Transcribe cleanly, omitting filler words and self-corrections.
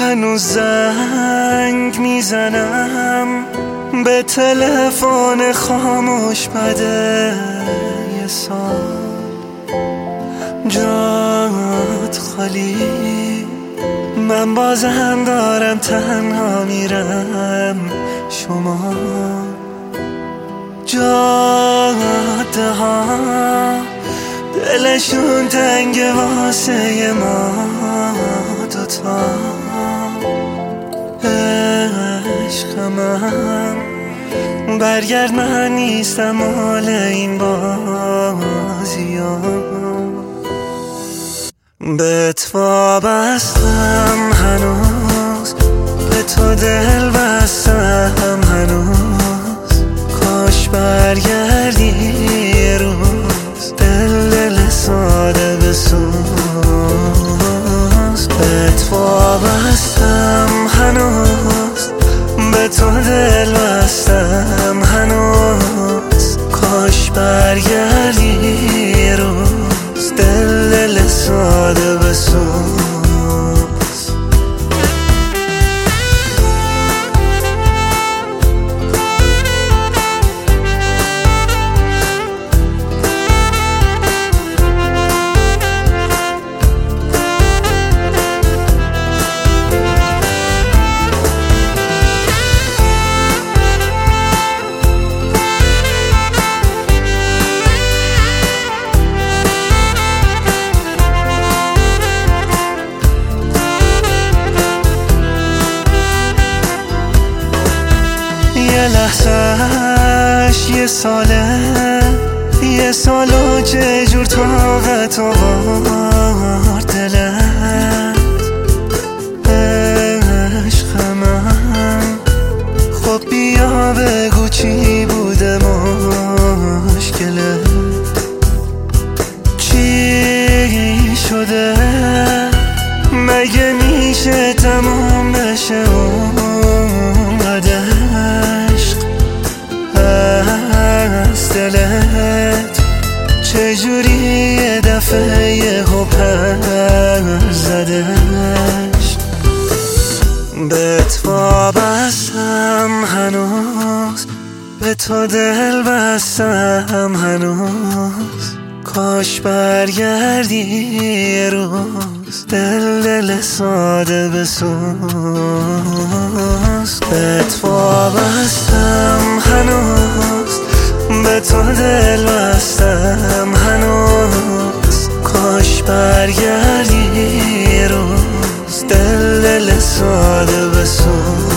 هنوز زنگ میزنم به تلفن خاموش بده یه سال جات خالی، من بازم دارم تنها میرم. شما جاده ها دلشون تنگ واسه ما دوتا. عشق من برگرد، من نیستم مال این بازی ها. بهت وابستم هنوز، به تو دل بستم هنوز. کاش برگردی یه روز، دل ساده بسوز. بهت وابستم هنوز، به تو دل بستم هنوز. کاش برگردی یه روز، دل ساده بسوز. یه لحظهش یه ساله، یه سال و چه جور طاقت آورد دلت. عشق من خب بیا بگو چی بوده مشکلت، چی شده؟ مگه میشه تمام بشه اونقدر عشق از دلت؟ چجوری یه دفعه یهو پر زدش؟ بهت وابستم هنوز، به تو دل بستم هنوز. کاش برگردی یه روز، دل ساده بسوز. بهت وابستم هنوز، به تو دل بستم هنوز. کاش برگردی یه روز، دل ساده بسوز.